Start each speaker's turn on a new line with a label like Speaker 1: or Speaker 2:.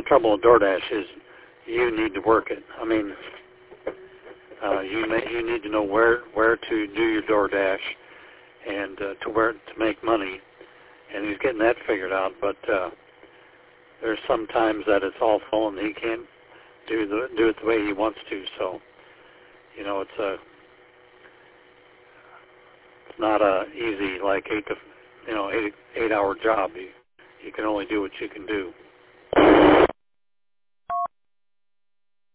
Speaker 1: trouble with DoorDash is you need to work it. I mean, you need to know where to do your DoorDash and to where to make money. And he's getting that figured out, but there's some times that it's all full and he can't do it the way he wants to. So, you know, it's not a easy like 8-hour job. You can only do what you can do.